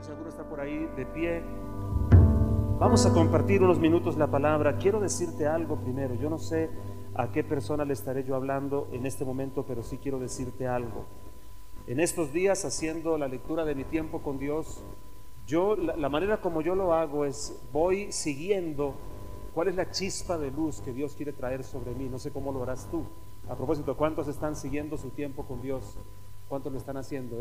Si alguno está por ahí de pie, vamos a compartir unos minutos la palabra. Quiero decirte algo primero. Yo no sé a qué persona le estaré yo hablando en este momento, pero sí quiero decirte algo. En estos días, haciendo la lectura de mi tiempo con Dios, la manera como yo lo hago es, voy siguiendo cuál es la chispa de luz que Dios quiere traer sobre mí. No sé cómo lo harás tú. A propósito, ¿cuántos están siguiendo su tiempo con Dios? ¿Cuántos lo están haciendo?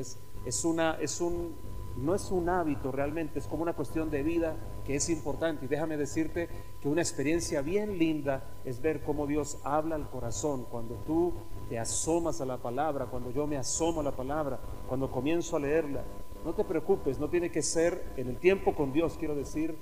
No es un hábito realmente, es como una cuestión de vida que es importante. Y déjame decirte que una experiencia bien linda es ver cómo Dios habla al corazón cuando tú te asomas a la palabra, cuando yo me asomo a la palabra, cuando comienzo a leerla. No te preocupes, no tiene que ser en el tiempo con Dios, quiero decir,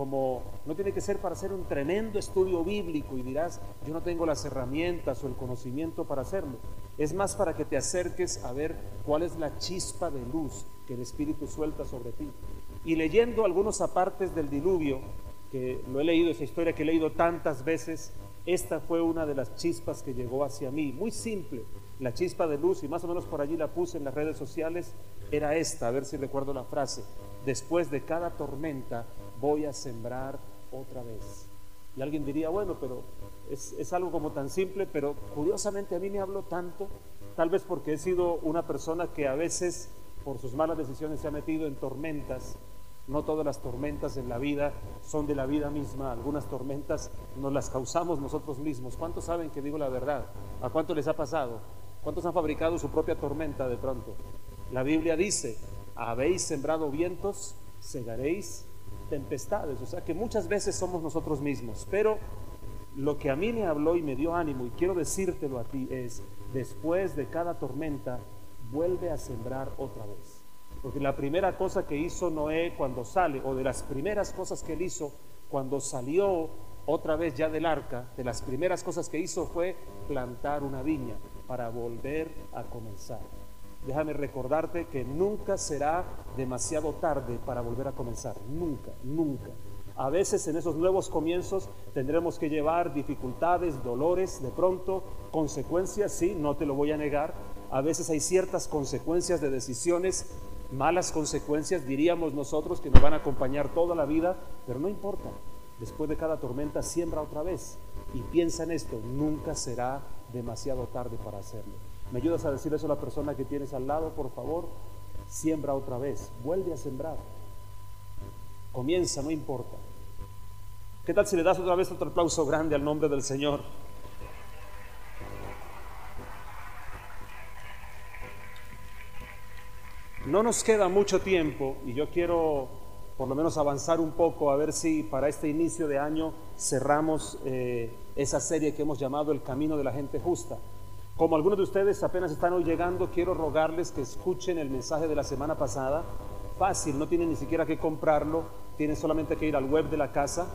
no tiene que ser para hacer un tremendo estudio bíblico y dirás, yo no tengo las herramientas o el conocimiento para hacerlo. Es más para que te acerques a ver cuál es la chispa de luz que el Espíritu suelta sobre ti. Y leyendo algunos apartes del diluvio, que lo he leído, esa historia que he leído tantas veces, esta fue una de las chispas que llegó hacia mí, muy simple. La chispa de luz, y más o menos por allí la puse en las redes sociales, era esta, a ver si recuerdo la frase: después de cada tormenta voy a sembrar otra vez. Y alguien diría, bueno, pero es algo como tan simple, pero curiosamente a mí me habló tanto, tal vez porque he sido una persona que a veces por sus malas decisiones se ha metido en tormentas. No todas las tormentas en la vida son de la vida misma, algunas tormentas nos las causamos nosotros mismos. ¿Cuántos saben que digo la verdad? ¿A cuántos les ha pasado? ¿Cuántos han fabricado su propia tormenta de pronto? La Biblia dice, habéis sembrado vientos, segaréis tempestades. O sea que muchas veces somos nosotros mismos. Pero lo que a mí me habló y me dio ánimo, y quiero decírtelo a ti, es: después de cada tormenta vuelve a sembrar otra vez. Porque la primera cosa que hizo Noé cuando sale, o de las primeras cosas que él hizo cuando salió otra vez ya del arca, de las primeras cosas que hizo fue plantar una viña para volver a comenzar. Déjame recordarte que nunca será demasiado tarde para volver a comenzar. Nunca, nunca. A veces en esos nuevos comienzos tendremos que llevar dificultades, dolores, de pronto, consecuencias, sí, no te lo voy a negar. A veces hay ciertas consecuencias de decisiones, malas consecuencias, diríamos nosotros, que nos van a acompañar toda la vida, pero no importa. Después de cada tormenta siembra otra vez y piensa en esto: nunca será demasiado tarde para hacerlo. ¿Me ayudas a decir eso a la persona que tienes al lado, por favor? Siembra otra vez, vuelve a sembrar. Comienza, no importa. ¿Qué tal si le das otra vez otro aplauso grande al nombre del Señor? No nos queda mucho tiempo y yo quiero por lo menos avanzar un poco, a ver si para este inicio de año cerramos esa serie que hemos llamado El Camino de la Gente Justa. Como algunos de ustedes apenas están hoy llegando, quiero rogarles que escuchen el mensaje de la semana pasada. Fácil, no tienen ni siquiera que comprarlo, tienen solamente que ir al web de la casa,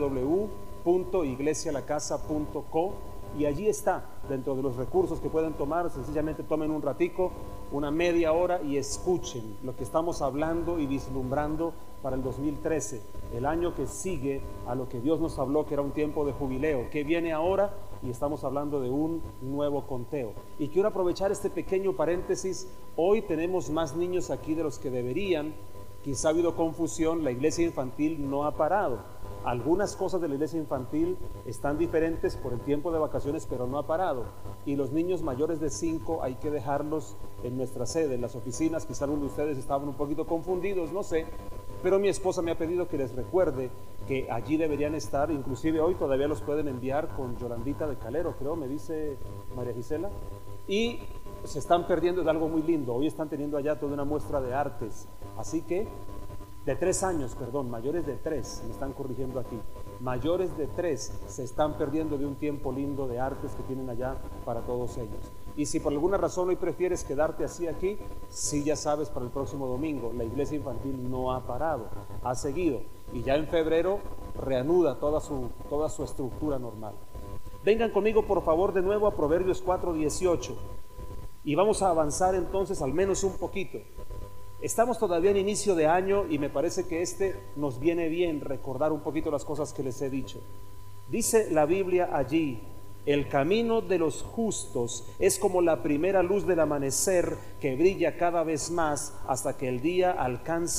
www.iglesialacasa.co, y allí está, dentro de los recursos que pueden tomar. Sencillamente tomen un ratico, una media hora, y escuchen lo que estamos hablando y vislumbrando para el 2013, el año que sigue a lo que Dios nos habló que era un tiempo de jubileo, que viene ahora, y estamos hablando de un nuevo conteo. Y quiero aprovechar este pequeño paréntesis. Hoy tenemos más niños aquí de los que deberían. Quizá ha habido confusión, la iglesia infantil no ha parado. Algunas cosas de la iglesia infantil están diferentes por el tiempo de vacaciones, pero no ha parado. Y los niños mayores de 5 hay que dejarlos en nuestra sede, en las oficinas. Quizá algunos de ustedes estaban un poquito confundidos, no sé, pero mi esposa me ha pedido que les recuerde que allí deberían estar. Inclusive hoy todavía los pueden enviar con Yolandita de Calero, creo, me dice María Gisela. Y se están perdiendo de algo muy lindo. Hoy están teniendo allá toda una muestra de artes. Así que de 3 años, perdón, mayores de 3, me están corrigiendo aquí, mayores de 3 se están perdiendo de un tiempo lindo de artes que tienen allá para todos ellos. Y si por alguna razón hoy prefieres quedarte así aquí, sí, ya sabes, para el próximo domingo la iglesia infantil no ha parado, ha seguido, y ya en febrero reanuda toda su estructura normal. Vengan conmigo por favor de nuevo a Proverbios 4:18 y vamos a avanzar entonces al menos un poquito. Estamos todavía en inicio de año y me parece que nos viene bien recordar un poquito las cosas que les he dicho. Dice la Biblia allí: el camino de los justos es como la primera luz del amanecer que brilla cada vez más hasta que el día alcanza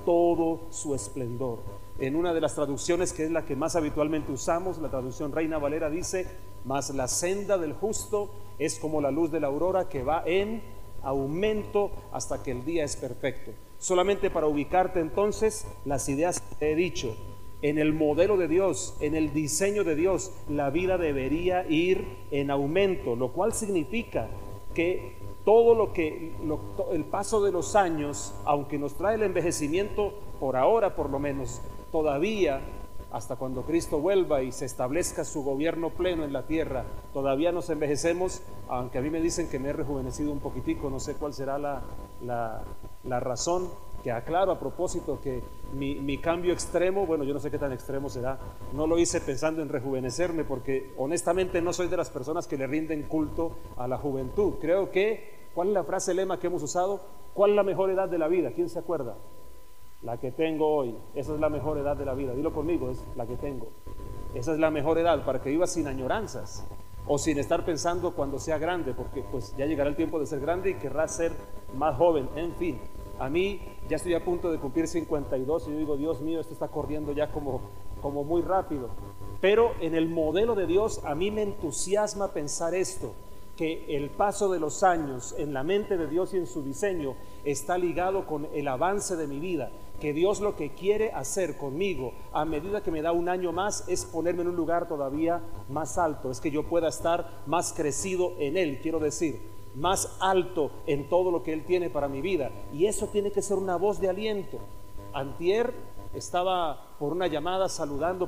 todo su esplendor. En una de las traducciones que es la que más habitualmente usamos, la traducción Reina Valera dice: mas la senda del justo es como la luz de la aurora que va en aumento hasta que el día es perfecto. Solamente para ubicarte entonces las ideas que he dicho, en el modelo de Dios, en el diseño de Dios, la vida debería ir en aumento, lo cual significa que todo el paso de los años, aunque nos trae el envejecimiento por ahora por lo menos, todavía hasta cuando Cristo vuelva y se establezca su gobierno pleno en la tierra, todavía nos envejecemos, aunque a mí me dicen que me he rejuvenecido un poquitico, no sé cuál será la razón, que aclaro a propósito que mi cambio extremo, bueno, yo no sé qué tan extremo será, no lo hice pensando en rejuvenecerme, porque honestamente no soy de las personas que le rinden culto a la juventud. Creo que, ¿cuál es la frase lema que hemos usado? ¿Cuál es la mejor edad de la vida? ¿Quién se acuerda? La que tengo hoy. Esa es la mejor edad de la vida. Dilo conmigo, es la que tengo. Esa es la mejor edad para que vivas sin añoranzas o sin estar pensando cuando sea grande, porque pues ya llegará el tiempo de ser grande y querrás ser más joven. En fin, a mí ya estoy a punto de cumplir 52 y yo digo, Dios mío, esto está corriendo ya como muy rápido. Pero en el modelo de Dios a mí me entusiasma pensar esto, que el paso de los años en la mente de Dios y en su diseño está ligado con el avance de mi vida, que Dios lo que quiere hacer conmigo a medida que me da un año más es ponerme en un lugar todavía más alto, es que yo pueda estar más crecido en Él, quiero decir, más alto en todo lo que Él tiene para mi vida, y eso tiene que ser una voz de aliento. Antier estaba por una llamada saludando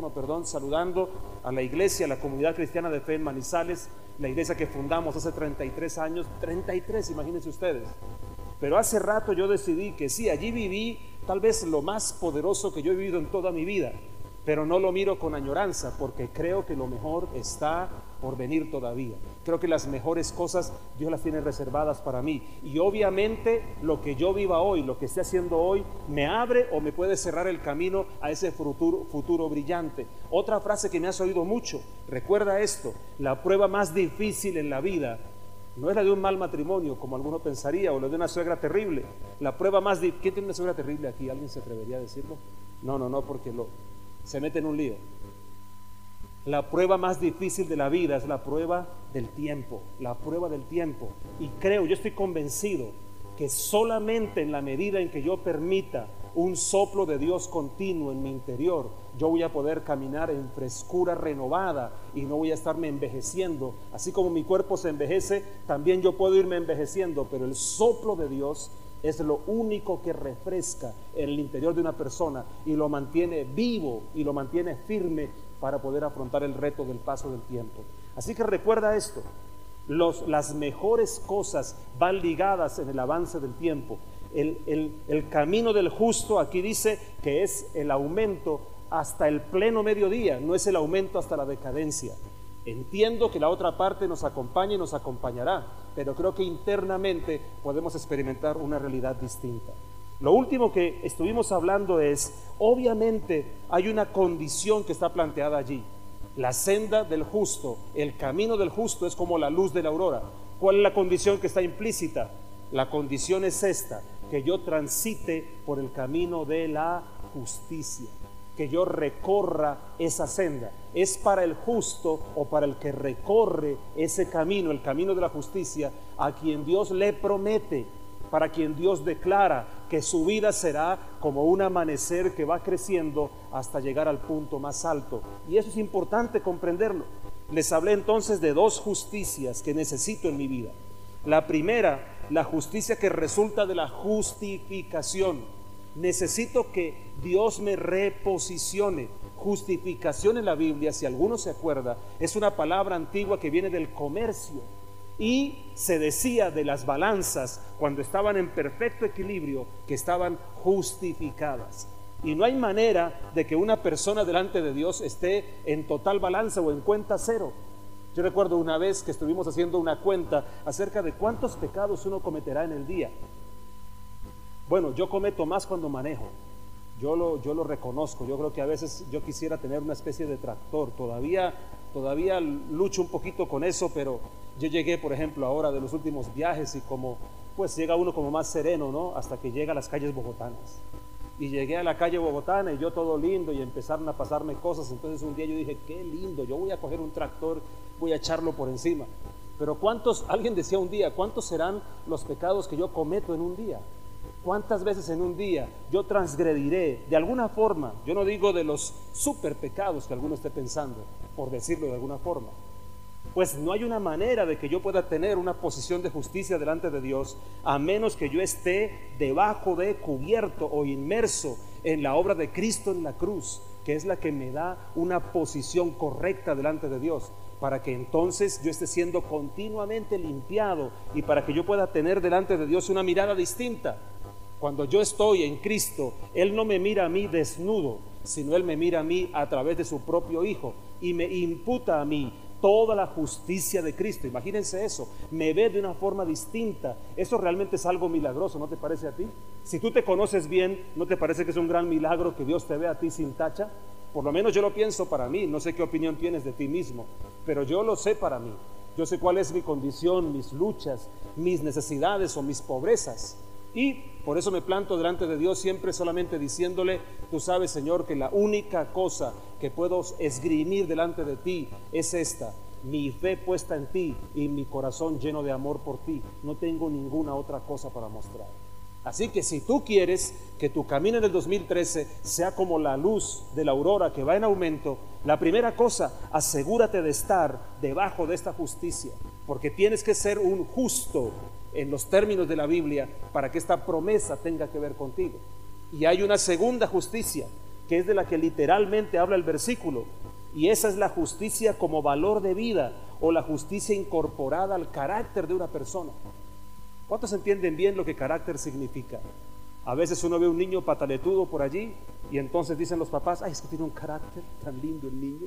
a la iglesia, a la comunidad cristiana de fe en Manizales, la iglesia que fundamos hace 33 años, 33, imagínense ustedes. Pero hace rato yo decidí que sí, allí viví tal vez lo más poderoso que yo he vivido en toda mi vida, pero no lo miro con añoranza, porque creo que lo mejor está por venir todavía. Creo que las mejores cosas Dios las tiene reservadas para mí, y obviamente lo que yo viva hoy, lo que esté haciendo hoy, me abre o me puede cerrar el camino a ese futuro brillante. Otra frase que me has oído mucho, recuerda esto: la prueba más difícil en la vida no es la de un mal matrimonio, como alguno pensaría, o la de una suegra terrible. La prueba más difícil... ¿Quién tiene una suegra terrible aquí? ¿Alguien se atrevería a decirlo? No, porque se mete en un lío. La prueba más difícil de la vida es la prueba del tiempo, la prueba del tiempo. Y creo, yo estoy convencido que solamente en la medida en que yo permita un soplo de Dios continuo en mi interior, yo voy a poder caminar en frescura renovada y no voy a estarme envejeciendo. Así como mi cuerpo se envejece, también yo puedo irme envejeciendo, pero el soplo de Dios es lo único que refresca en el interior de una persona y lo mantiene vivo y lo mantiene firme para poder afrontar el reto del paso del tiempo. Así que recuerda esto: las mejores cosas van ligadas en el avance del tiempo. El camino del justo, aquí dice que es el aumento hasta el pleno mediodía, no es el aumento hasta la decadencia. Entiendo que la otra parte nos acompaña y nos acompañará, pero creo que internamente podemos experimentar una realidad distinta. Lo último que estuvimos hablando es, obviamente hay una condición que está planteada allí. La senda del justo, el camino del justo es como la luz de la aurora. ¿Cuál es la condición que está implícita? La condición es esta: que yo transite por el camino de la justicia, que yo recorra esa senda. Es para el justo o para el que recorre ese camino, el camino de la justicia, a quien Dios le promete, para quien Dios declara que su vida será como un amanecer que va creciendo hasta llegar al punto más alto. Y eso es importante comprenderlo. Les hablé entonces de dos justicias que necesito en mi vida. La primera, la justicia que resulta de la justificación. Necesito que Dios me reposicione. Justificación en la Biblia, si alguno se acuerda, es una palabra antigua que viene del comercio, y se decía de las balanzas cuando estaban en perfecto equilibrio que estaban justificadas. Y no hay manera de que una persona delante de Dios esté en total balanza o en cuenta cero. Yo recuerdo una vez que estuvimos haciendo una cuenta acerca de cuántos pecados uno cometerá en el día. Bueno, yo cometo más cuando manejo. Yo lo reconozco. Yo creo que a veces yo quisiera tener una especie de tractor. Todavía lucho un poquito con eso, pero yo llegué, por ejemplo, ahora de los últimos viajes y como pues llega uno como más sereno, ¿no? Hasta que llega a las calles bogotanas. y llegué a la calle bogotana y yo todo lindo y empezaron a pasarme cosas. Entonces un día yo dije, qué lindo, yo voy a coger un tractor, voy a echarlo por encima. Pero alguien decía un día, ¿cuántos serán los pecados que yo cometo en un día? ¿Cuántas veces en un día yo transgrediré de alguna forma? Yo no digo de los super pecados que alguno esté pensando, por decirlo de alguna forma. Pues no hay una manera de que yo pueda tener una posición de justicia delante de Dios a menos que yo esté debajo de, cubierto o inmerso en la obra de Cristo en la cruz, que es la que me da una posición correcta delante de Dios, para que entonces yo esté siendo continuamente limpiado y para que yo pueda tener delante de Dios una mirada distinta. Cuando yo estoy en Cristo, Él no me mira a mí desnudo, sino Él me mira a mí a través de su propio Hijo y me imputa a mí toda la justicia de Cristo. Imagínense eso, me ve de una forma distinta. Eso realmente es algo milagroso, ¿no te parece a ti? Si tú te conoces bien, ¿no te parece que es un gran milagro que Dios te vea a ti sin tacha? Por lo menos yo lo pienso para mí. No sé qué opinión tienes de ti mismo, pero yo lo sé para mí. Yo sé cuál es mi condición, mis luchas, mis necesidades o mis pobrezas. Y por eso me planto delante de Dios siempre solamente diciéndole, tú sabes, Señor, que la única cosa que puedo esgrimir delante de ti es esta: mi fe puesta en ti y mi corazón lleno de amor por ti. No tengo ninguna otra cosa para mostrar. Así que si tú quieres que tu camino en el 2013 sea como la luz de la aurora que va en aumento, la primera cosa, asegúrate de estar debajo de esta justicia, porque tienes que ser un justo en los términos de la Biblia para que esta promesa tenga que ver contigo. Y hay una segunda justicia, que es de la que literalmente habla el versículo, y esa es la justicia como valor de vida, o la justicia incorporada al carácter de una persona. ¿Cuántos entienden bien lo que carácter significa? A veces uno ve un niño pataletudo por allí y entonces dicen los papás, ay, es que tiene un carácter tan lindo el niño.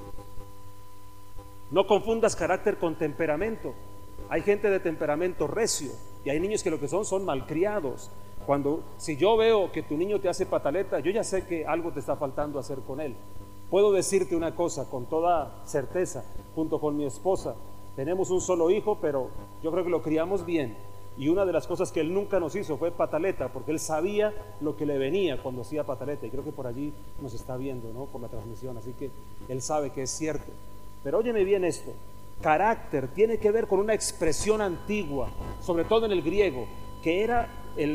No confundas carácter con temperamento. Hay gente de temperamento recio y hay niños que lo que son malcriados. Si yo veo que tu niño te hace pataleta, yo ya sé que algo te está faltando hacer con él. Puedo decirte una cosa con toda certeza, junto con mi esposa, tenemos un solo hijo, pero yo creo que lo criamos bien. Y una de las cosas que él nunca nos hizo fue pataleta, porque él sabía lo que le venía cuando hacía pataleta. Y creo que por allí nos está viendo, ¿no?, por la transmisión, así que él sabe que es cierto. Pero óyeme bien esto: carácter tiene que ver con una expresión antigua, sobre todo en el griego, que era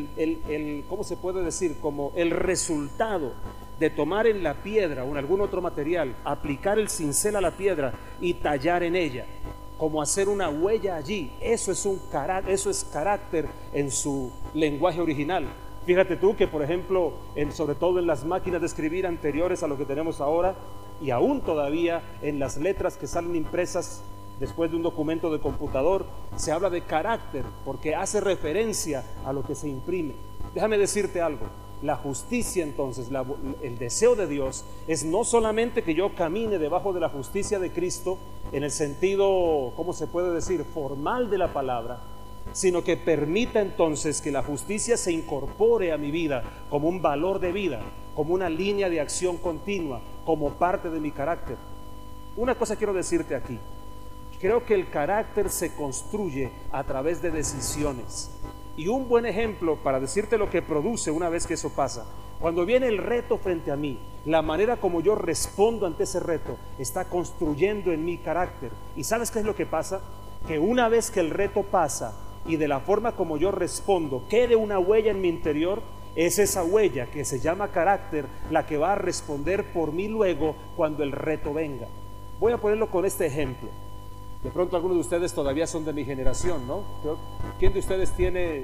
¿cómo se puede decir? Como el resultado de tomar en la piedra o en algún otro material, aplicar el cincel a la piedra y tallar en ella, como hacer una huella allí. Eso es carácter en su lenguaje original. Fíjate tú que, por ejemplo, sobre todo en las máquinas de escribir anteriores a lo que tenemos ahora, y aún todavía en las letras que salen impresas después de un documento de computador, se habla de carácter porque hace referencia a lo que se imprime. Déjame decirte algo: la justicia, entonces, el deseo de Dios es no solamente que yo camine debajo de la justicia de Cristo en el sentido, ¿cómo se puede decir?, formal de la palabra, sino que permita entonces que la justicia se incorpore a mi vida como un valor de vida, como una línea de acción continua, como parte de mi carácter. Una cosa quiero decirte aquí: creo que el carácter se construye a través de decisiones. Y un buen ejemplo para decirte lo que produce una vez que eso pasa: cuando viene el reto frente a mí, la manera como yo respondo ante ese reto está construyendo en mi carácter. ¿Y sabes qué es lo que pasa? Que una vez que el reto pasa y de la forma como yo respondo quede una huella en mi interior, es esa huella que se llama carácter la que va a responder por mí luego cuando el reto venga. Voy a ponerlo con este ejemplo. De pronto algunos de ustedes todavía son de mi generación, ¿no? ¿Quién de ustedes tiene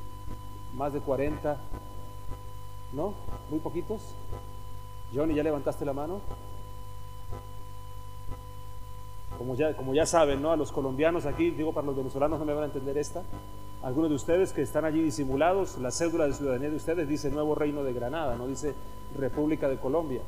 más de 40? ¿No? ¿Muy poquitos? Johnny, ¿ya levantaste la mano? Como ya saben, ¿no? A los colombianos aquí, digo, para los venezolanos no me van a entender esta. Algunos de ustedes que están allí disimulados, la cédula de ciudadanía de ustedes dice Nuevo Reino de Granada, no dice República de Colombia.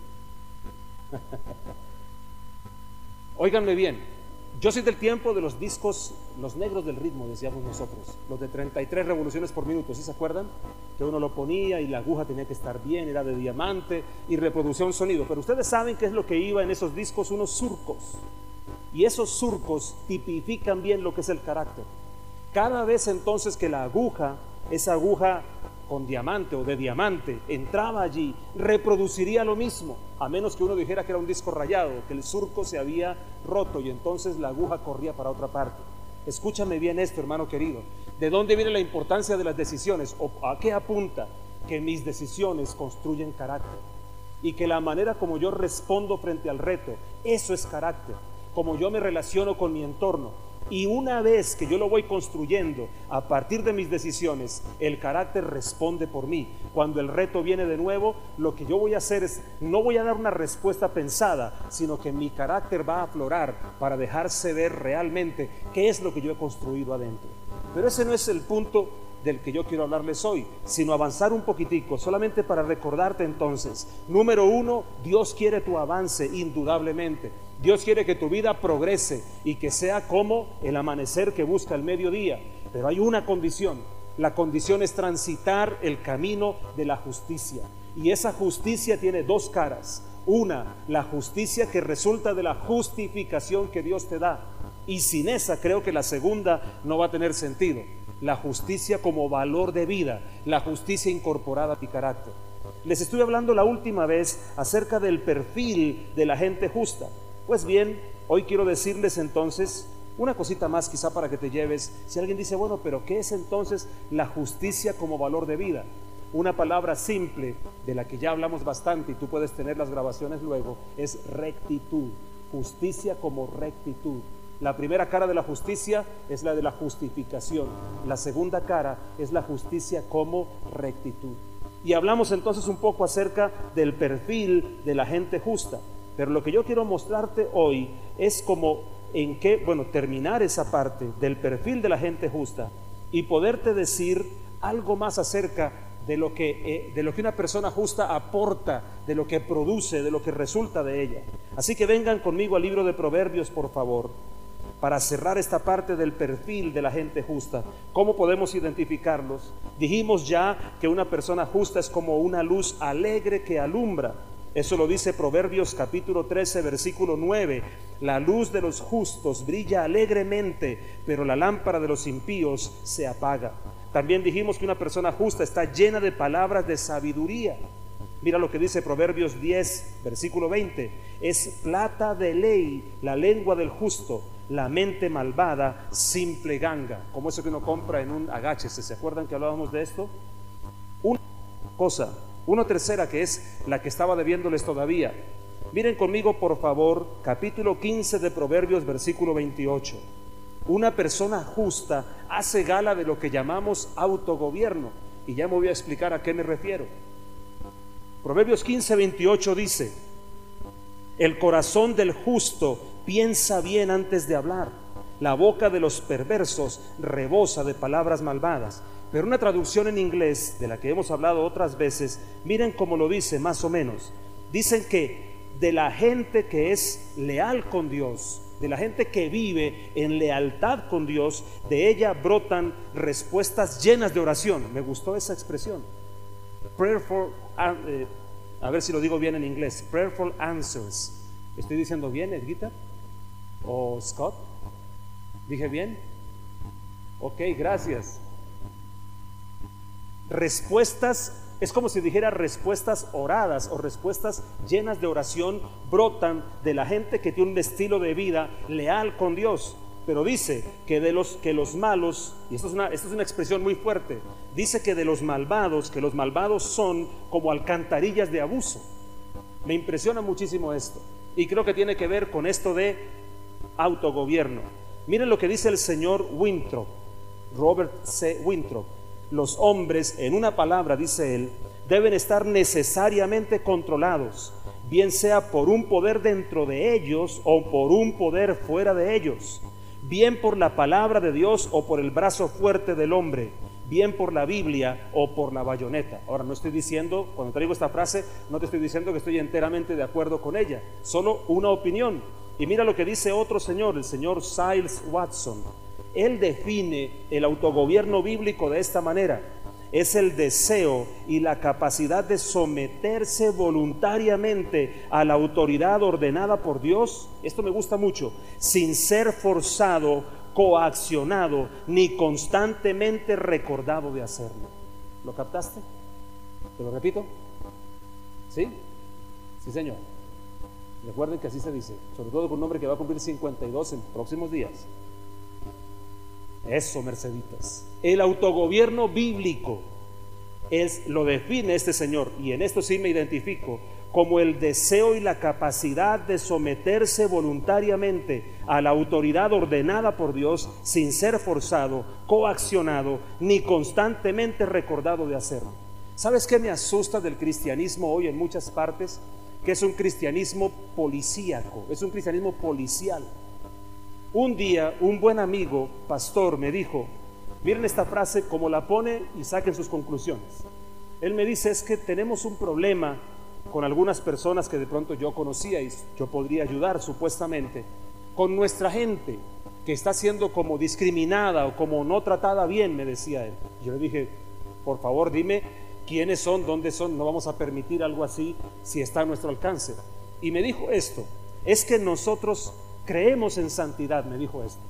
Óiganme bien. Yo soy del tiempo de los discos, los negros del ritmo, decíamos nosotros, los de 33 revoluciones por minuto, ¿sí se acuerdan? Que uno lo ponía y la aguja tenía que estar bien, era de diamante y reproducía un sonido. Pero ustedes saben qué es lo que iba en esos discos: unos surcos. Y esos surcos tipifican bien lo que es el carácter. Cada vez entonces que la aguja, esa aguja con diamante o de diamante, entraba allí, reproduciría lo mismo, a menos que uno dijera que era un disco rayado, que el surco se había roto y entonces la aguja corría para otra parte. Escúchame bien esto, hermano querido. ¿De dónde viene la importancia de las decisiones? ¿O a qué apunta? Que mis decisiones construyen carácter y que la manera como yo respondo frente al reto, eso es carácter. Como yo me relaciono con mi entorno. Y una vez que yo lo voy construyendo a partir de mis decisiones, el carácter responde por mí. Cuando el reto viene de nuevo, lo que yo voy a hacer es, no voy a dar una respuesta pensada, sino que mi carácter va a aflorar para dejarse ver realmente qué es lo que yo he construido adentro. Pero ese no es el punto del que yo quiero hablarles hoy, sino avanzar un poquitico, solamente para recordarte entonces. Número uno, Dios quiere tu avance, indudablemente. Dios quiere que tu vida progrese y que sea como el amanecer que busca el mediodía. Pero hay una condición. La condición es transitar el camino de la justicia. Y esa justicia tiene dos caras. Una, la justicia que resulta de la justificación que Dios te da. Y sin esa creo que la segunda no va a tener sentido. La justicia como valor de vida, la justicia incorporada a mi carácter. Les estuve hablando la última vez acerca del perfil de la gente justa. Pues bien, hoy quiero decirles entonces una cosita más quizá para que te lleves. Si alguien dice, bueno, pero ¿qué es entonces la justicia como valor de vida? Una palabra simple de la que ya hablamos bastante y tú puedes tener las grabaciones luego, es rectitud. Justicia como rectitud. La primera cara de la justicia es la de la justificación. La segunda cara es la justicia como rectitud. Y hablamos entonces un poco acerca del perfil de la gente justa. Pero lo que yo quiero mostrarte hoy es como en qué, bueno, terminar esa parte del perfil de la gente justa y poderte decir algo más acerca de lo que una persona justa aporta, de lo que produce, de lo que resulta de ella. Así que vengan conmigo al libro de Proverbios, por favor, para cerrar esta parte del perfil de la gente justa. ¿Cómo podemos identificarlos? Dijimos ya que una persona justa es como una luz alegre que alumbra. Eso lo dice Proverbios capítulo 13, versículo 9. La luz de los justos brilla alegremente, pero la lámpara de los impíos se apaga. También dijimos que una persona justa está llena de palabras de sabiduría. Mira lo que dice Proverbios 10, versículo 20. Es plata de ley la lengua del justo, la mente malvada simple ganga. Como eso que uno compra en un agáchese. ¿Se acuerdan que hablábamos de esto? Una cosa. Una tercera que es la que estaba debiéndoles todavía. Miren conmigo por favor capítulo 15 de Proverbios versículo 28. Una persona justa hace gala de lo que llamamos autogobierno. Y ya me voy a explicar a qué me refiero. Proverbios 15, 28 dice: el corazón del justo piensa bien antes de hablar. La boca de los perversos rebosa de palabras malvadas. Pero una traducción en inglés, de la que hemos hablado otras veces, miren cómo lo dice más o menos. Dicen que de la gente que es leal con Dios, de la gente que vive en lealtad con Dios, de ella brotan respuestas llenas de oración. Me gustó esa expresión. Prayerful, a ver si lo digo bien en inglés. Prayerful answers. ¿Estoy diciendo bien, Edguita? ¿O Scott? ¿Dije bien? Ok, gracias. Respuestas, es como si dijera respuestas oradas o respuestas llenas de oración brotan de la gente que tiene un estilo de vida leal con Dios. Pero dice que los malos, y esto es una expresión muy fuerte, dice que de los malvados, que los malvados son como alcantarillas de abuso. Me impresiona muchísimo esto y creo que tiene que ver con esto de autogobierno. Miren lo que dice el señor Winthrop, Robert C. Winthrop. Los hombres, en una palabra, dice él, deben estar necesariamente controlados, bien sea por un poder dentro de ellos o por un poder fuera de ellos, bien por la palabra de Dios o por el brazo fuerte del hombre, bien por la Biblia o por la bayoneta. Ahora, no estoy diciendo, cuando traigo esta frase, no te estoy diciendo que estoy enteramente de acuerdo con ella, solo una opinión. Y mira lo que dice otro señor, el señor Siles Watson. Él define el autogobierno bíblico de esta manera: es el deseo y la capacidad de someterse voluntariamente a la autoridad ordenada por Dios. Esto me gusta mucho, sin ser forzado, coaccionado ni constantemente recordado de hacerlo. ¿Lo captaste? ¿Te lo repito? ¿Sí? Sí, señor. Recuerden que así se dice, sobre todo con un hombre que va a cumplir 52 en próximos días. Eso, Merceditas. El autogobierno bíblico lo define este señor, y en esto sí me identifico, como el deseo y la capacidad de someterse voluntariamente a la autoridad ordenada por Dios sin ser forzado, coaccionado, ni constantemente recordado de hacerlo. ¿Sabes qué me asusta del cristianismo hoy en muchas partes? Que es un cristianismo policíaco, es un cristianismo policial. Un día un buen amigo, pastor, me dijo, miren esta frase como la pone y saquen sus conclusiones. Él me dice, es que tenemos un problema con algunas personas que de pronto yo conocía y yo podría ayudar supuestamente, con nuestra gente que está siendo como discriminada o como no tratada bien, me decía él. Yo le dije, por favor dime quiénes son, dónde son, no vamos a permitir algo así si está a nuestro alcance. Y me dijo esto, es que nosotros creemos en santidad, me dijo esto.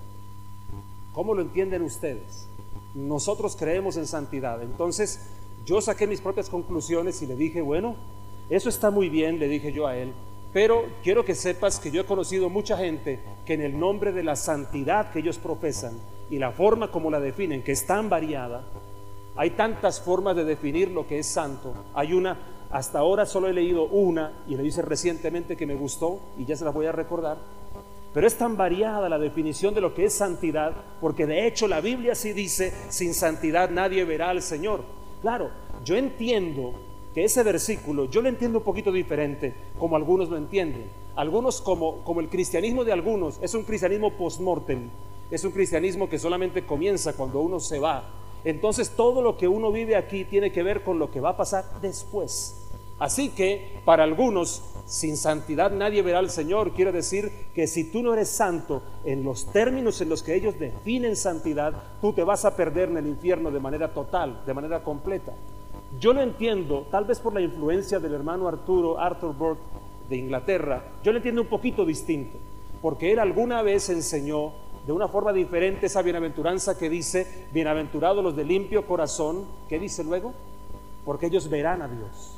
¿Cómo lo entienden ustedes? Nosotros creemos en santidad. Entonces yo saqué mis propias conclusiones y le dije, bueno, eso está muy bien, le dije yo a él, pero quiero que sepas que yo he conocido mucha gente que en el nombre de la santidad que ellos profesan y la forma como la definen, que es tan variada, hay tantas formas de definir lo que es santo. Hay una, hasta ahora solo he leído una y le hice recientemente que me gustó y ya se la voy a recordar. Pero es tan variada la definición de lo que es santidad, porque de hecho la Biblia sí dice, sin santidad nadie verá al Señor. Claro, yo entiendo que ese versículo, yo lo entiendo un poquito diferente, como algunos lo entienden. Algunos, como el cristianismo de algunos, es un cristianismo post-mortem, es un cristianismo que solamente comienza cuando uno se va. Entonces todo lo que uno vive aquí tiene que ver con lo que va a pasar después. Así que para algunos, sin santidad nadie verá al Señor, quiere decir que si tú no eres santo en los términos en los que ellos definen santidad, tú te vas a perder en el infierno de manera total, de manera completa. Yo lo entiendo, tal vez por la influencia del hermano Arthur Burke de Inglaterra, yo lo entiendo un poquito distinto, porque él alguna vez enseñó de una forma diferente esa bienaventuranza que dice, bienaventurados los de limpio corazón. ¿Qué dice luego? Porque ellos verán a Dios.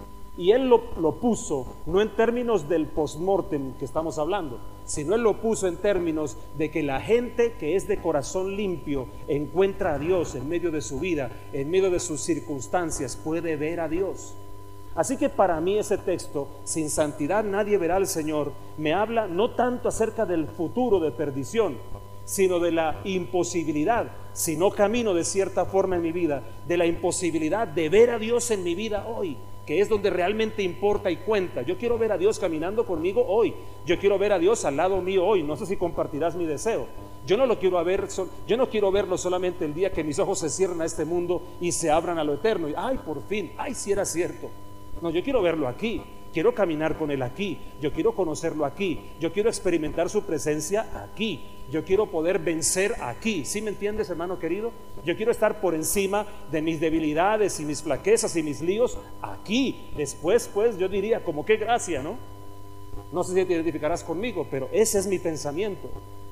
Y él lo puso no en términos del postmortem que estamos hablando, sino él lo puso en términos de que la gente que es de corazón limpio encuentra a Dios en medio de su vida, en medio de sus circunstancias, puede ver a Dios. Así que para mí ese texto, sin santidad nadie verá al Señor, me habla no tanto acerca del futuro de perdición, sino de la imposibilidad, si no camino de cierta forma en mi vida, de la imposibilidad de ver a Dios en mi vida hoy, que es donde realmente importa y cuenta. Yo quiero ver a Dios caminando conmigo hoy, yo quiero ver a Dios al lado mío hoy. No sé si compartirás mi deseo. Yo no quiero verlo solamente el día que mis ojos se cierren a este mundo y se abran a lo eterno y ay, por fin, ay, si era cierto. No, yo quiero verlo aquí, quiero caminar con Él aquí, yo quiero conocerlo aquí, yo quiero experimentar su presencia aquí, yo quiero poder vencer aquí. ¿Sí me entiendes, hermano querido? Yo quiero estar por encima de mis debilidades y mis flaquezas y mis líos aquí. Después, pues, yo diría, como qué gracia, ¿no? No sé si te identificarás conmigo, pero ese es mi pensamiento.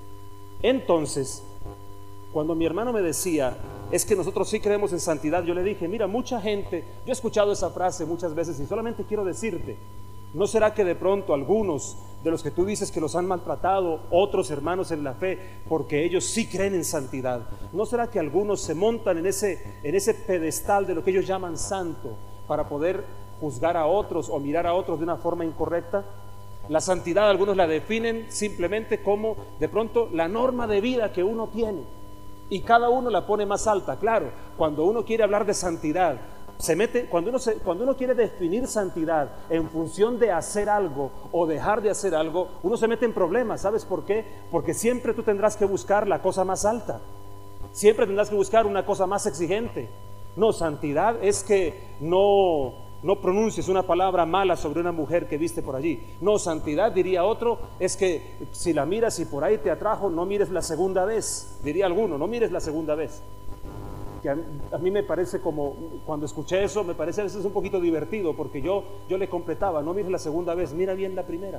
Entonces, cuando mi hermano me decía, es que nosotros sí creemos en santidad, yo le dije, mira, mucha gente, yo he escuchado esa frase muchas veces y solamente quiero decirte, ¿no será que de pronto algunos de los que tú dices que los han maltratado, otros hermanos en la fe, porque ellos sí creen en santidad? ¿No será que algunos se montan en ese pedestal de lo que ellos llaman santo para poder juzgar a otros o mirar a otros de una forma incorrecta? La santidad algunos la definen simplemente como de pronto la norma de vida que uno tiene. Y cada uno la pone más alta. Claro, cuando uno quiere hablar de santidad, cuando uno quiere definir santidad en función de hacer algo o dejar de hacer algo, uno se mete en problemas. ¿Sabes por qué? Porque siempre tú tendrás que buscar la cosa más alta, siempre tendrás que buscar una cosa más exigente. No, santidad es que no pronuncies una palabra mala sobre una mujer que viste por allí. No, santidad, diría otro, es que si la miras y por ahí te atrajo, no mires la segunda vez. Diría alguno, no mires la segunda vez. Que a mí me parece como, cuando escuché eso, me parece a veces un poquito divertido, porque yo le completaba, no mires la segunda vez, mira bien la primera.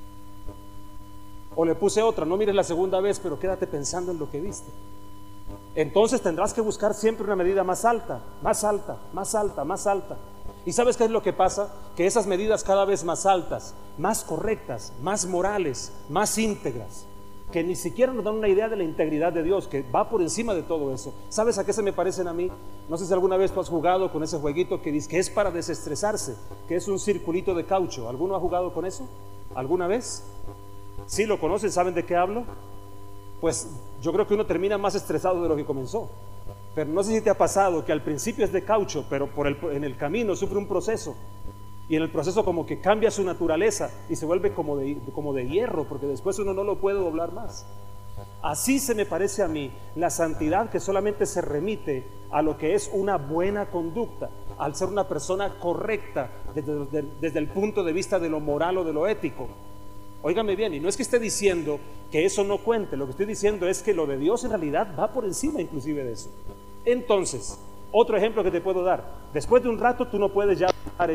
O le puse otra, no mires la segunda vez, pero quédate pensando en lo que viste. entonces tendrás que buscar siempre una medida más alta, más alta, más alta, más alta. ¿Y sabes qué es lo que pasa? Que esas medidas cada vez más altas, más correctas, más morales, más íntegras, que ni siquiera nos dan una idea de la integridad de Dios, que va por encima de todo eso. ¿Sabes a qué se me parecen a mí? No sé si alguna vez tú has jugado con ese jueguito que dice que es para desestresarse, que es un circulito de caucho. ¿Alguno ha jugado con eso? ¿Alguna vez? ¿Sí lo conocen? ¿Saben de qué hablo? Pues yo creo que uno termina más estresado de lo que comenzó. Pero no sé si te ha pasado que al principio es de caucho, pero en el camino sufre un proceso. Y en el proceso como que cambia su naturaleza y se vuelve como de hierro, porque después uno no lo puede doblar más. Así se me parece a mí la santidad, que solamente se remite a lo que es una buena conducta, al ser una persona correcta desde el punto de vista de lo moral o de lo ético. Óigame bien, y no es que esté diciendo que eso no cuente, lo que estoy diciendo es que lo de Dios en realidad va por encima inclusive de eso. Entonces, otro ejemplo que te puedo dar: después de un rato tú no puedes ya dar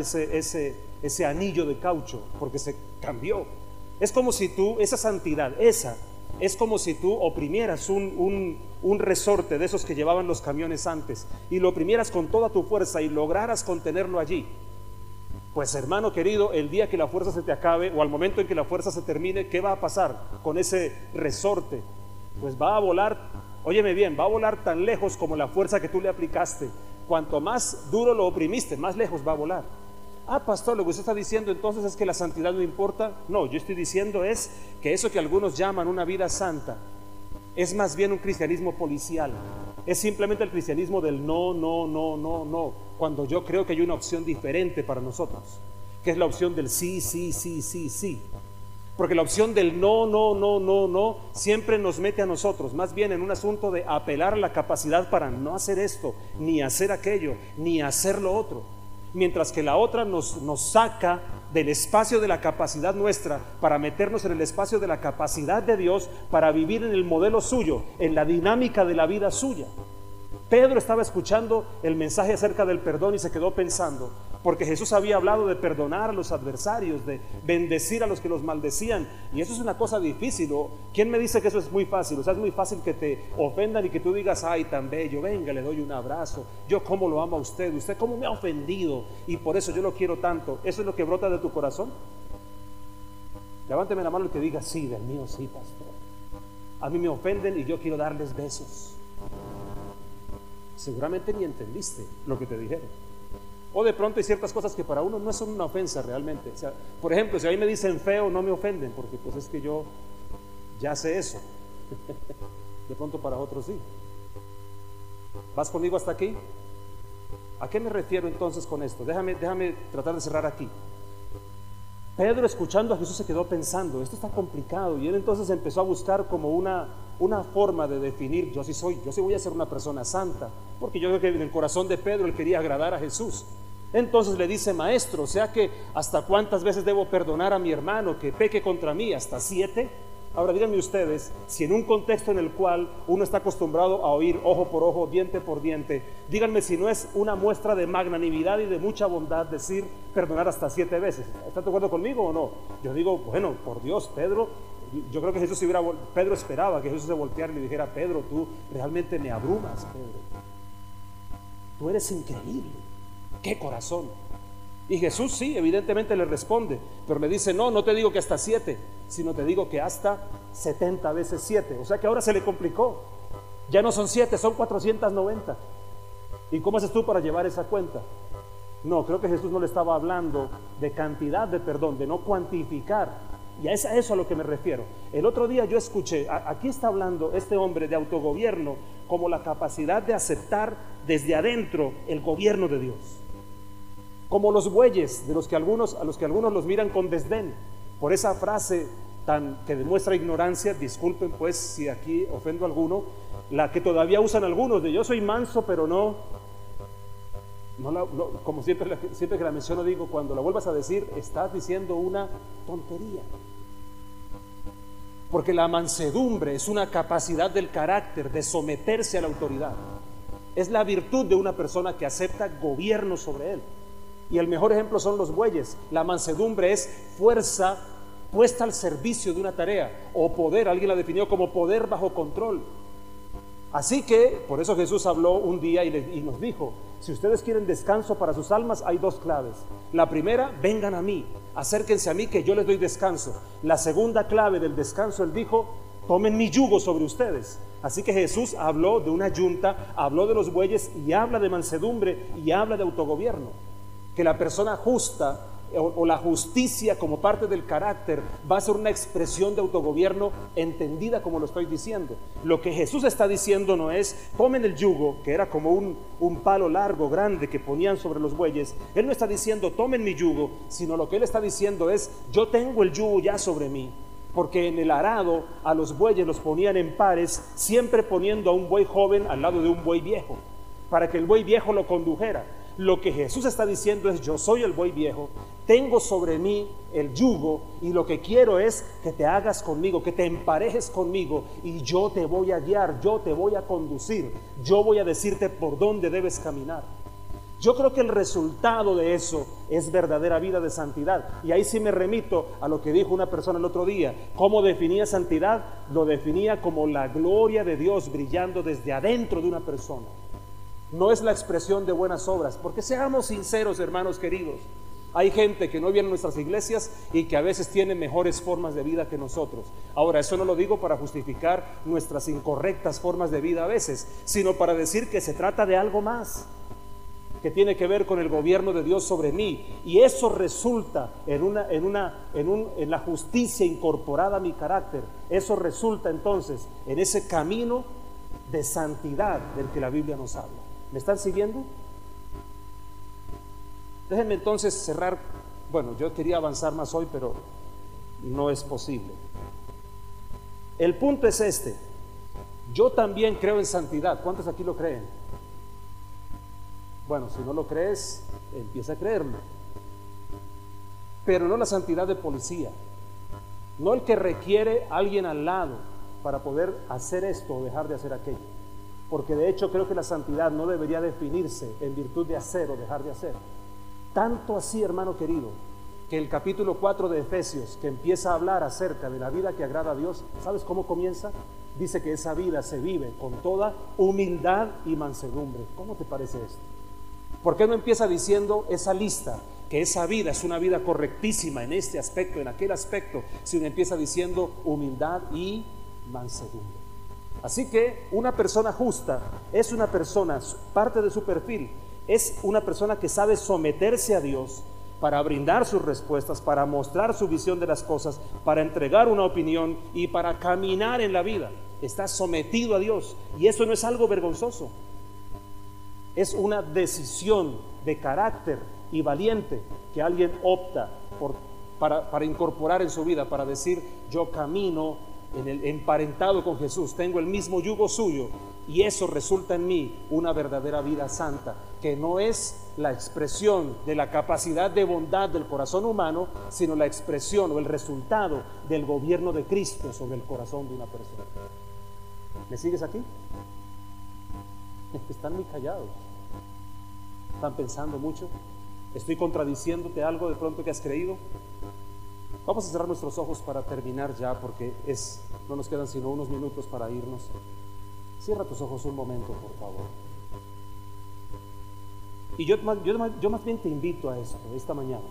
ese anillo de caucho, porque se cambió. Es como si tú, esa santidad, es como si tú oprimieras un resorte de esos que llevaban los camiones antes, y lo oprimieras con toda tu fuerza y lograras contenerlo allí. Pues hermano querido, el día que la fuerza se te acabe, o al momento en que la fuerza se termine, ¿qué va a pasar con ese resorte? Pues va a volar, óyeme bien, va a volar tan lejos como la fuerza que tú le aplicaste. Cuanto más duro lo oprimiste, más lejos va a volar. Ah, pastor, lo que usted está diciendo entonces es que la santidad no importa. No, yo estoy diciendo es que eso que algunos llaman una vida santa es más bien un cristianismo policial. Es simplemente el cristianismo del no, no, no, no, no, cuando yo creo que hay una opción diferente para nosotros, que es la opción del sí, sí, sí, sí, sí. Porque la opción del no, no, no, no, no siempre nos mete a nosotros más bien en un asunto de apelar a la capacidad para no hacer esto, ni hacer aquello, ni hacer lo otro. Mientras que la otra nos saca del espacio de la capacidad nuestra para meternos en el espacio de la capacidad de Dios para vivir en el modelo suyo, en la dinámica de la vida suya. Pedro estaba escuchando el mensaje acerca del perdón y se quedó pensando, porque Jesús había hablado de perdonar a los adversarios, de bendecir a los que los maldecían, y eso es una cosa difícil. ¿Quién me dice que eso es muy fácil? O sea, es muy fácil que te ofendan y que tú digas, ay, tan bello, venga, le doy un abrazo, yo cómo lo amo a usted cómo me ha ofendido y por eso yo lo quiero tanto. ¿Eso es lo que brota de tu corazón? Levánteme la mano el que diga, sí, del mío sí, pastor. A mí me ofenden y yo quiero darles besos. Seguramente ni entendiste lo que te dijeron. O de pronto hay ciertas cosas que para uno no son una ofensa realmente. O sea, por ejemplo, si a mí me dicen feo, no me ofenden, porque pues es que yo ya sé eso. De pronto para otros sí. ¿Vas conmigo hasta aquí? ¿A qué me refiero entonces con esto? Déjame tratar de cerrar aquí. Pedro, escuchando a Jesús, se quedó pensando, esto está complicado, y él entonces empezó a buscar como una forma de definir, yo sí voy a ser una persona santa, porque yo creo que en el corazón de Pedro él quería agradar a Jesús. Entonces le dice, maestro, o sea que ¿hasta cuántas veces debo perdonar a mi hermano que peque contra mí? ¿Hasta 7? Ahora díganme ustedes, si en un contexto en el cual uno está acostumbrado a oír ojo por ojo, diente por diente, díganme si no es una muestra de magnanimidad y de mucha bondad decir perdonar hasta 7 veces. ¿Están de acuerdo conmigo o no? Yo digo, bueno, por Dios, Pedro, yo creo que Pedro esperaba que Jesús se volteara y le dijera, Pedro, tú realmente me abrumas, Pedro. Tú eres increíble. ¡Qué corazón! Y Jesús sí, evidentemente le responde, pero le dice, no te digo que hasta 7, sino te digo que hasta 70 veces 7. O sea que ahora se le complicó. Ya no son 7, son 490. ¿Y cómo haces tú para llevar esa cuenta? No, creo que Jesús no le estaba hablando de cantidad de perdón, de no cuantificar. Y a eso a lo que me refiero. El otro día yo escuché, aquí está hablando este hombre de autogobierno como la capacidad de aceptar desde adentro el gobierno de Dios. Como los bueyes a los que algunos los miran con desdén por esa frase que demuestra ignorancia. Disculpen pues si aquí ofendo a alguno, la que todavía usan algunos de yo soy manso pero como siempre que la menciono digo, cuando la vuelvas a decir estás diciendo una tontería, porque la mansedumbre es una capacidad del carácter de someterse a la autoridad. Es la virtud de una persona que acepta gobierno sobre él. Y el mejor ejemplo son los bueyes. La mansedumbre es fuerza puesta al servicio de una tarea, o poder, alguien la definió como poder bajo control. Así que, por eso Jesús habló un día y nos dijo, si ustedes quieren descanso para sus almas, hay dos claves. La primera, vengan a mí, acérquense a mí que yo les doy descanso. La segunda clave del descanso, Él dijo, tomen mi yugo sobre ustedes. Así que Jesús habló de una yunta, habló de los bueyes y habla de mansedumbre y habla de autogobierno. Que la persona justa o la justicia como parte del carácter va a ser una expresión de autogobierno entendida como lo estoy diciendo. Lo que Jesús está diciendo no es tomen el yugo, que era como un palo largo, grande que ponían sobre los bueyes. Él no está diciendo tomen mi yugo, sino lo que Él está diciendo es yo tengo el yugo ya sobre mí. Porque en el arado a los bueyes los ponían en pares, siempre poniendo a un buey joven al lado de un buey viejo, para que el buey viejo lo condujera. Lo que Jesús está diciendo es yo soy el buey viejo, tengo sobre mí el yugo y lo que quiero es que te hagas conmigo, que te emparejes conmigo y yo te voy a guiar, yo te voy a conducir, yo voy a decirte por dónde debes caminar. Yo creo que el resultado de eso es verdadera vida de santidad. Y ahí sí me remito a lo que dijo una persona el otro día. ¿Cómo definía santidad? Lo definía como la gloria de Dios brillando desde adentro de una persona. No es la expresión de buenas obras, porque seamos sinceros, hermanos queridos, hay gente que no viene a nuestras iglesias y que a veces tiene mejores formas de vida que nosotros. Ahora, eso no lo digo para justificar nuestras incorrectas formas de vida a veces, sino para decir que se trata de algo más, que tiene que ver con el gobierno de Dios sobre mí, y eso resulta en la justicia incorporada a mi carácter. Eso resulta entonces en ese camino de santidad del que la Biblia nos habla. ¿Me están siguiendo? Déjenme entonces cerrar. Bueno, yo quería avanzar más hoy, pero no es posible. El punto es este: yo también creo en santidad. ¿Cuántos aquí lo creen? Bueno, si no lo crees, empieza a creerlo. Pero no la santidad de policía, no el que requiere a alguien al lado para poder hacer esto o dejar de hacer aquello. Porque de hecho creo que la santidad no debería definirse en virtud de hacer o dejar de hacer. Tanto así, hermano querido, que el capítulo 4 de Efesios, que empieza a hablar acerca de la vida que agrada a Dios, ¿sabes cómo comienza? Dice que esa vida se vive con toda humildad y mansedumbre. ¿Cómo te parece esto? ¿Por qué no empieza diciendo esa lista, que esa vida es una vida correctísima en este aspecto, en aquel aspecto, sino empieza diciendo humildad y mansedumbre? Así que una persona justa es una persona, parte de su perfil, es una persona que sabe someterse a Dios para brindar sus respuestas, para mostrar su visión de las cosas, para entregar una opinión y para caminar en la vida. Está sometido a Dios, y eso no es algo vergonzoso. Es una decisión de carácter y valiente que alguien opta para incorporar en su vida, para decir yo camino emparentado con Jesús, tengo el mismo yugo suyo, y eso resulta en mí una verdadera vida santa, que no es la expresión de la capacidad de bondad del corazón humano, sino la expresión o el resultado del gobierno de Cristo sobre el corazón de una persona. ¿Me sigues aquí? Están muy callados, están pensando mucho. ¿Estoy contradiciéndote algo de pronto que has creído? Vamos a cerrar nuestros ojos para terminar ya, porque no nos quedan sino unos minutos para irnos. Cierra tus ojos un momento, por favor. Y yo más bien te invito a esto, esta mañana.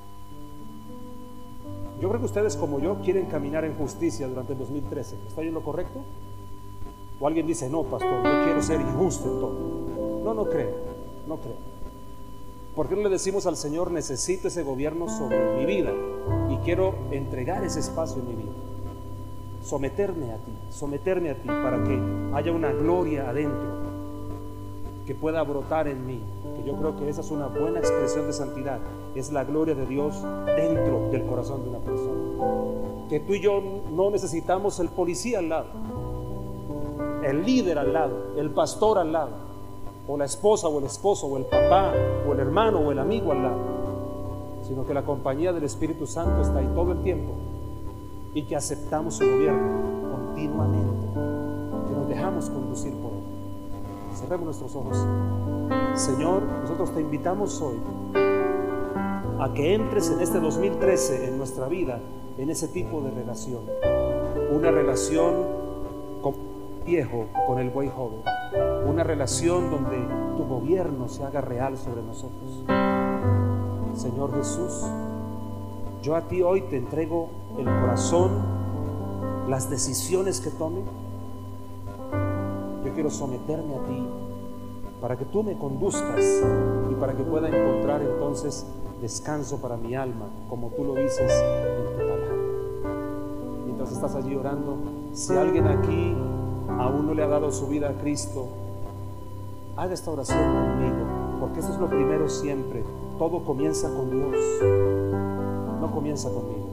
Yo creo que ustedes, como yo, quieren caminar en justicia durante el 2013. ¿Está bien lo correcto? O alguien dice, no, pastor, yo quiero ser injusto en todo. No creo. ¿Por qué no le decimos al Señor, necesito ese gobierno sobre mi vida y quiero entregar ese espacio en mi vida? Someterme a ti para que haya una gloria adentro que pueda brotar en mí, que yo creo que esa es una buena expresión de santidad, es la gloria de Dios dentro del corazón de una persona. Que tú y yo no necesitamos el policía al lado, el líder al lado, el pastor al lado, o la esposa o el esposo o el papá o el hermano o el amigo al lado, sino que la compañía del Espíritu Santo está ahí todo el tiempo, y que aceptamos su gobierno continuamente, que nos dejamos conducir por él. Cerremos nuestros ojos. Señor, nosotros te invitamos hoy a que entres en este 2013 en nuestra vida en ese tipo de relación, una relación viejo con el buey joven, una relación donde tu gobierno se haga real sobre nosotros. Señor Jesús, yo a ti hoy te entrego el corazón, las decisiones que tome. Yo quiero someterme a ti para que tú me conduzcas y para que pueda encontrar entonces descanso para mi alma, como tú lo dices en tu palabra. Mientras estás allí orando, si alguien aquí aún no le ha dado su vida a Cristo, haga esta oración conmigo, porque eso es lo primero siempre. Todo comienza con Dios, no comienza conmigo.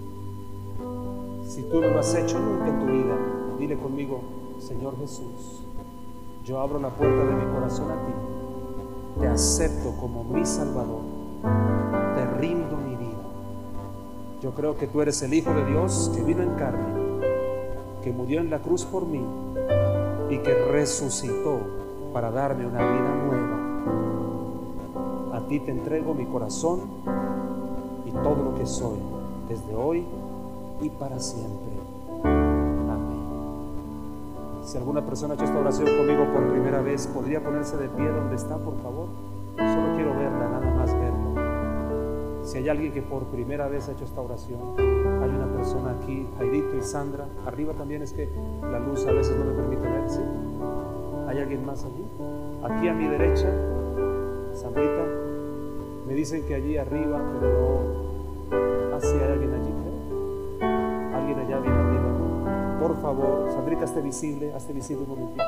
Si tú no lo has hecho nunca en tu vida, dile conmigo: Señor Jesús, yo abro la puerta de mi corazón a ti, te acepto como mi Salvador, te rindo mi vida. Yo creo que tú eres el Hijo de Dios que vino en carne, que murió en la cruz por mí y que resucitó para darme una vida nueva. A ti te entrego mi corazón y todo lo que soy, desde hoy y para siempre. Amén. Si alguna persona ha hecho esta oración conmigo por primera vez, ¿podría ponerse de pie donde está, por favor? Solo quiero verla, nada más verla. Si hay alguien que por primera vez ha hecho esta oración, hay una persona aquí, Jairito y Sandra. Arriba también, es que la luz a veces no me permite ver, ¿sí? ¿Hay alguien más allí? Aquí a mi derecha, Sandrita. Me dicen que allí arriba, pero no. ¿Sí hay alguien allí, creo? Alguien allá bien arriba. Por favor, Sandrita, hazte visible un momentito.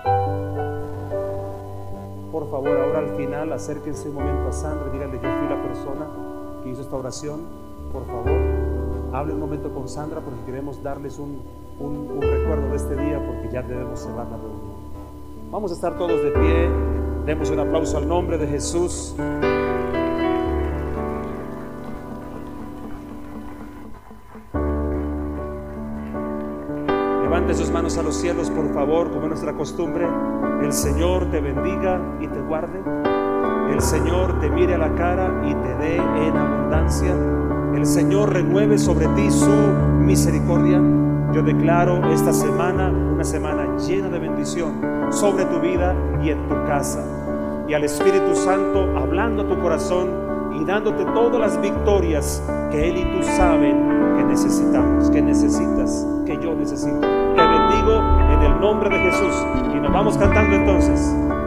Por favor, ahora al final, acérquense un momento a Sandra y díganle: yo fui la persona que hizo esta oración. Por favor, hable un momento con Sandra, porque queremos darles un recuerdo de este día, porque ya debemos cerrar la reunión. Vamos a estar todos de pie. Demos un aplauso al nombre de Jesús. Levante sus manos a los cielos, por favor, como es nuestra costumbre. El Señor te bendiga y te guarde. El Señor te mire a la cara y te dé en abundancia. El Señor renueve sobre ti su misericordia. Yo declaro esta semana una semana llena de bendición sobre tu vida y en tu casa. Y al Espíritu Santo hablando a tu corazón y dándote todas las victorias que Él y tú saben que necesitamos, que necesitas, que yo necesito. Te bendigo en el nombre de Jesús. Y nos vamos cantando entonces.